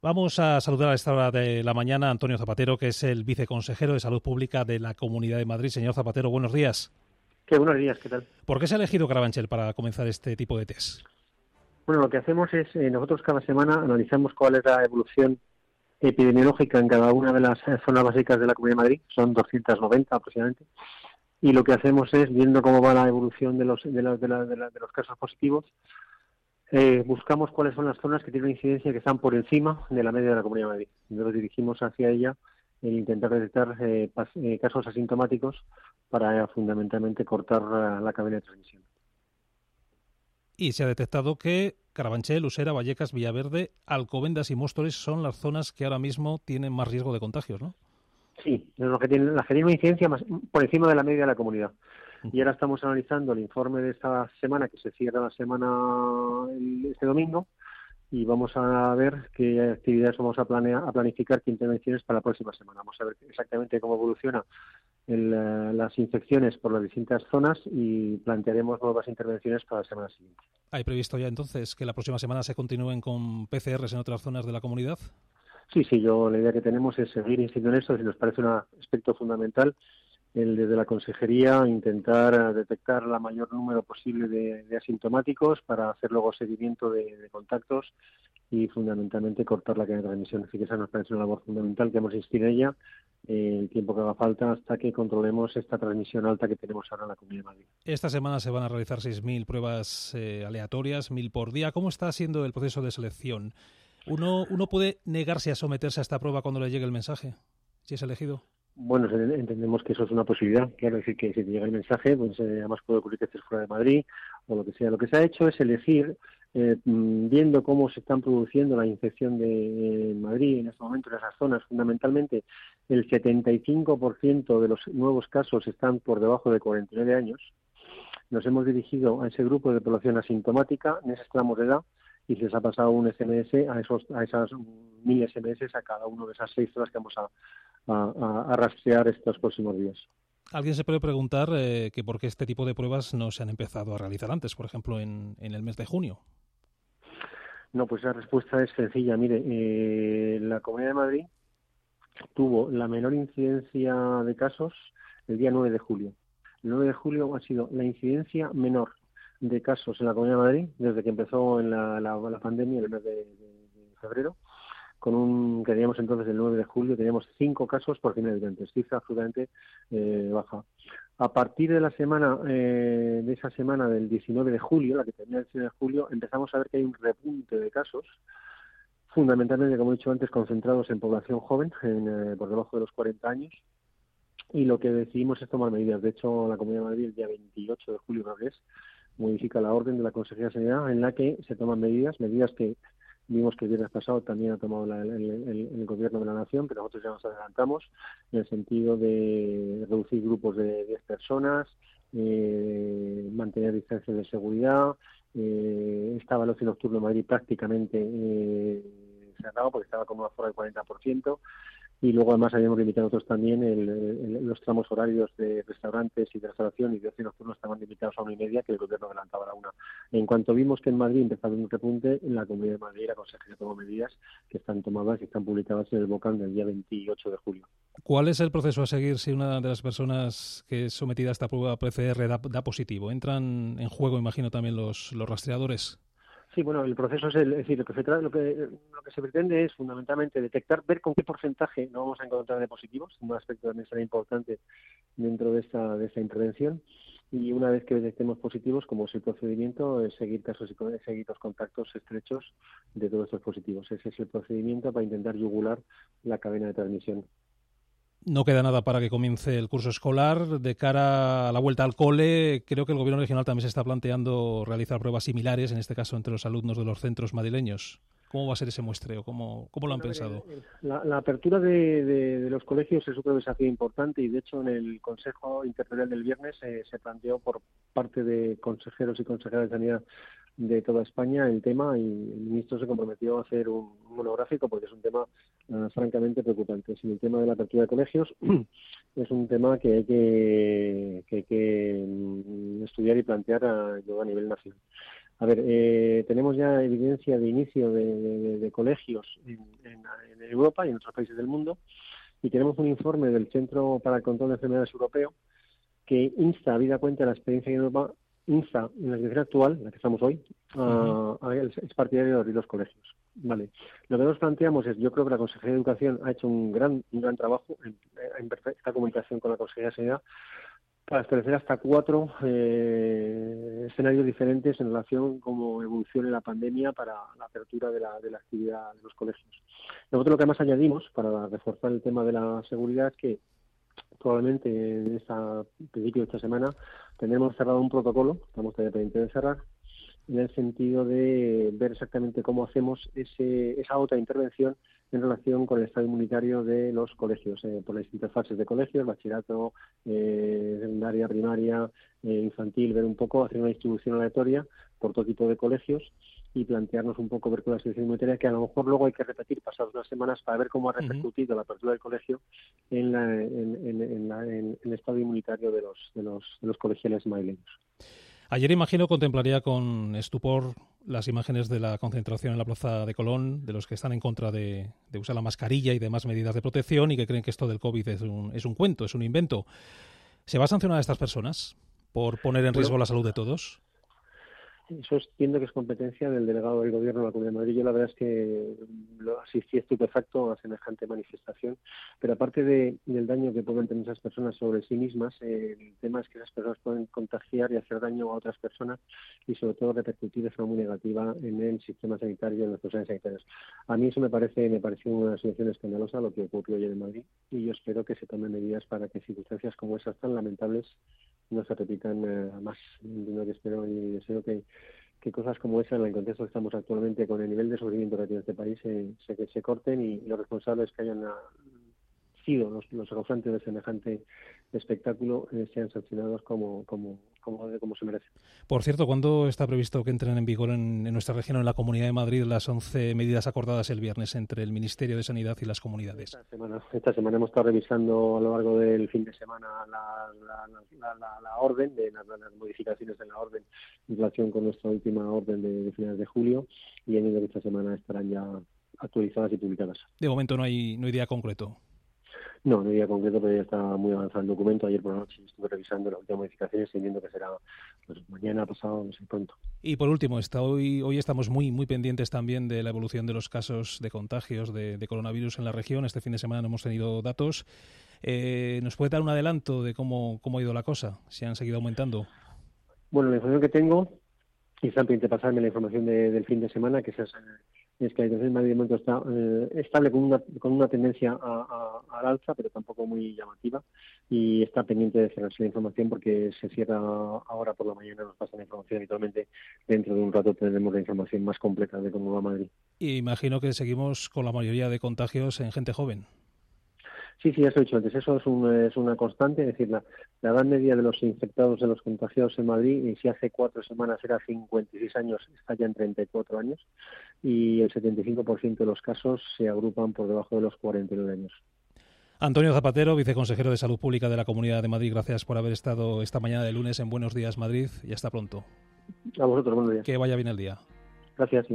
Vamos a saludar a esta hora de la mañana a Antonio Zapatero, que es el viceconsejero de Salud Pública de la Comunidad de Madrid. Señor Zapatero, buenos días. Qué buenos días, ¿qué tal? ¿Por qué se ha elegido Carabanchel para comenzar este tipo de test? Bueno, lo que hacemos es, nosotros cada semana analizamos cuál es la evolución epidemiológica en cada una de las zonas básicas de la Comunidad de Madrid, son 290 aproximadamente, y lo que hacemos es, viendo cómo va la evolución de los casos positivos, buscamos cuáles son las zonas que tienen una incidencia que están por encima de la media de la Comunidad de Madrid. Y nos dirigimos hacia ella en intentar detectar casos asintomáticos para fundamentalmente cortar la cadena de transmisión. Y se ha detectado que Carabanchel, Usera, Vallecas, Villaverde, Alcobendas y Móstoles son las zonas que ahora mismo tienen más riesgo de contagios, ¿no? Sí, las que tienen una incidencia más por encima de la media de la comunidad. Y ahora estamos analizando el informe de esta semana, que se cierra la semana este domingo, y vamos a ver qué actividades vamos a planificar, qué intervenciones para la próxima semana. Vamos a ver exactamente cómo evoluciona las infecciones por las distintas zonas y plantearemos nuevas intervenciones para la semana siguiente. ¿Hay previsto ya entonces que la próxima semana se continúen con PCRs en otras zonas de la comunidad? Sí, la idea que tenemos es seguir insistiendo en esto, si nos parece un aspecto fundamental, desde la consejería intentar detectar el mayor número posible de asintomáticos para hacer luego seguimiento de contactos y fundamentalmente cortar la cadena de transmisión. Así que esa nos parece una labor fundamental que hemos insistido en ella el tiempo que haga falta hasta que controlemos esta transmisión alta que tenemos ahora en la Comunidad de Madrid. Esta semana se van a realizar 6.000 pruebas aleatorias, 1.000 por día. ¿Cómo está siendo el proceso de selección? ¿Uno puede negarse a someterse a esta prueba cuando le llegue el mensaje, si es elegido? Bueno, entendemos que eso es una posibilidad. Quiero decir que si te llega el mensaje, pues además puede ocurrir que estés fuera de Madrid o lo que sea. Lo que se ha hecho es elegir, viendo cómo se están produciendo la infección de Madrid en este momento en esas zonas. Fundamentalmente, el 75% de los nuevos casos están por debajo de 49 años. Nos hemos dirigido a ese grupo de población asintomática en ese tramo de edad y se les ha pasado un SMS a esas 1.000 SMS a cada uno de esas 6 zonas que vamos a rastrear estos próximos días. Alguien se puede preguntar que por qué este tipo de pruebas no se han empezado a realizar antes, por ejemplo, en el mes de junio. No, pues la respuesta es sencilla. Mire, la Comunidad de Madrid tuvo la menor incidencia de casos el día 9 de julio. El 9 de julio ha sido la incidencia menor de casos en la Comunidad de Madrid desde que empezó en la pandemia en el mes de febrero. Que teníamos entonces el 9 de julio, teníamos 5 casos por 100.000 habitantes, cifra absolutamente baja. A partir de esa semana del 19 de julio, la que termina el 19 de julio, empezamos a ver que hay un repunte de casos, fundamentalmente, como he dicho antes, concentrados en población joven, por debajo de los 40 años, y lo que decidimos es tomar medidas. De hecho, la Comunidad de Madrid, el día 28 de julio, creo que es, modifica la orden de la Consejería de Sanidad en la que se toman medidas que vimos que el viernes pasado también ha tomado el Gobierno de la Nación, pero nosotros ya nos adelantamos en el sentido de reducir grupos de 10 personas, mantener distancias de seguridad. Estaba el ocio nocturno en Madrid prácticamente cerrado porque estaba con una aforo del 40%. Y luego además habíamos limitado nosotros también los tramos horarios de restaurantes y de restauración y de ocio nocturno estaban limitados a 1:30, que el Gobierno adelantaba a la 1. En cuanto vimos que en Madrid empezaba un repunte, en la Comunidad de Madrid la Consejería tomó medidas que están tomadas y están publicadas en el BOCAN del día 28 de julio. ¿Cuál es el proceso a seguir si una de las personas que es sometida a esta prueba PCR da positivo? ¿Entran en juego, imagino, también los rastreadores? Sí, bueno, el proceso es decir, lo que se pretende es fundamentalmente detectar, ver con qué porcentaje no vamos a encontrar de positivos, un aspecto también será importante dentro de esta intervención, y una vez que detectemos positivos, como es el procedimiento, es seguir los contactos estrechos de todos estos positivos. Ese es el procedimiento para intentar yugular la cadena de transmisión. No queda nada para que comience el curso escolar. De cara a la vuelta al cole, creo que el Gobierno regional también se está planteando realizar pruebas similares, en este caso entre los alumnos de los centros madrileños. ¿Cómo va a ser ese muestreo? ¿Cómo lo han pensado? La apertura de los colegios es otro desafío importante y, de hecho, en el Consejo Interterritorial del viernes se planteó por parte de consejeros y consejeras de Sanidad de toda España el tema, y el ministro se comprometió a hacer un monográfico porque es un tema francamente preocupante. Si el tema de la apertura de colegios es un tema que hay que estudiar y plantear a nivel nacional. A ver, tenemos ya evidencia de inicio de colegios en Europa y en otros países del mundo, y tenemos un informe del Centro para el Control de Enfermedades Europeo que insta, habida cuenta de la experiencia en Europa, insta en la situación actual, en la que estamos hoy, es partidario de abrir los colegios. Vale. Lo que nos planteamos es, yo creo que la Consejería de Educación ha hecho un gran trabajo en perfecta comunicación con la Consejería de Sanidad para establecer hasta 4 escenarios diferentes en relación a cómo evolucione la pandemia para la apertura de la actividad de los colegios. Nosotros lo que más añadimos para reforzar el tema de la seguridad es que probablemente en principio de esta semana tendremos cerrado un protocolo, estamos todavía pendientes de cerrar, en el sentido de ver exactamente cómo hacemos esa otra intervención en relación con el estado inmunitario de los colegios, por las distintas fases de colegios, bachillerato, secundaria, primaria, infantil, ver un poco, hacer una distribución aleatoria por todo tipo de colegios y plantearnos un poco ver con la situación inmunitaria, que a lo mejor luego hay que repetir pasadas unas semanas para ver cómo ha repercutido la apertura del colegio en el estado inmunitario de los colegiales madrileños. Ayer, imagino, contemplaría con estupor las imágenes de la concentración en la Plaza de Colón, de los que están en contra de usar la mascarilla y demás medidas de protección y que creen que esto del COVID es un cuento, es un invento. ¿Se va a sancionar a estas personas por poner en riesgo la salud de todos? Eso entiendo que es competencia del delegado del Gobierno de la Comunidad de Madrid. Yo la verdad es que asistí estupefacto a semejante manifestación, pero aparte del daño que pueden tener esas personas sobre sí mismas, el tema es que esas personas pueden contagiar y hacer daño a otras personas y sobre todo repercutir de forma muy negativa en el sistema sanitario, en los profesionales sanitarios. A mí eso me pareció una situación escandalosa lo que ocurrió ayer en Madrid, y yo espero que se tomen medidas para que circunstancias como esas tan lamentables no se repitan más. Yo que espero y deseo que cosas como esa, en el contexto que estamos actualmente con el nivel de sufrimiento que tiene este país, se corten y los responsables que hayan sido los causantes de semejante espectáculo sean sancionados como se merece. Por cierto, ¿cuándo está previsto que entren en vigor en nuestra región, en la Comunidad de Madrid, las 11 medidas acordadas el viernes entre el Ministerio de Sanidad y las comunidades? Esta semana hemos estado revisando a lo largo del fin de semana la orden, las modificaciones en la orden en relación con nuestra última orden de finales de julio, y en esta semana estarán ya actualizadas y publicadas. De momento no hay día concreto. No hay día concreto, pero ya está muy avanzado el documento. Ayer por la noche estuve revisando las últimas modificaciones y viendo que será mañana, pasado, no sé, pronto. Y por último, hoy estamos muy pendientes también de la evolución de los casos de contagios de coronavirus en la región. Este fin de semana no hemos tenido datos. ¿Nos puede dar un adelanto de cómo ha ido la cosa? ¿Si han seguido aumentando? Bueno, la información que tengo, y están pendientes de pasarme la información del fin de semana, que es que la situación en Madrid de momento está estable con una tendencia al alza, pero tampoco muy llamativa, y está pendiente de cerrarse la información porque se cierra ahora por la mañana, nos pasan la información habitualmente. Dentro de un rato tendremos la información más completa de cómo va Madrid. Y imagino que seguimos con la mayoría de contagios en gente joven. Sí, ya os he dicho antes, eso es una constante, es decir, la edad media de los infectados, de los contagiados en Madrid, y si hace 4 semanas era 56 años, está ya en 34 años, y el 75% de los casos se agrupan por debajo de los 49 años. Antonio Zapatero, viceconsejero de Salud Pública de la Comunidad de Madrid, gracias por haber estado esta mañana de lunes en Buenos Días Madrid, y hasta pronto. A vosotros, buenos días. Que vaya bien el día. Gracias.